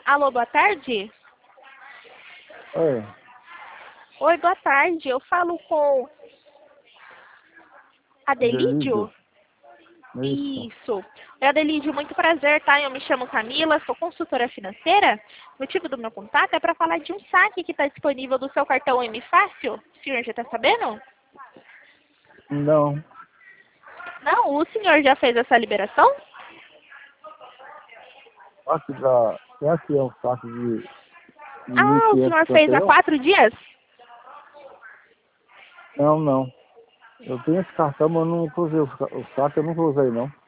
Alô, boa tarde? É, Oi, boa tarde. Eu falo com Adelídio, Adelídio? isso. Isso. Oi, Adelídio, muito prazer, tá? Eu me chamo Camila, sou consultora financeira. O motivo do meu contato é para falar de um saque que está disponível do seu cartão M Fácil. O senhor já está sabendo? Não, Não, o senhor já fez essa liberação? será que é um saco de Ah, o senhor fez há 1.551? 4 dias? Não, não. Eu tenho esse cartão, mas eu não usei o saco, eu nunca usei, não.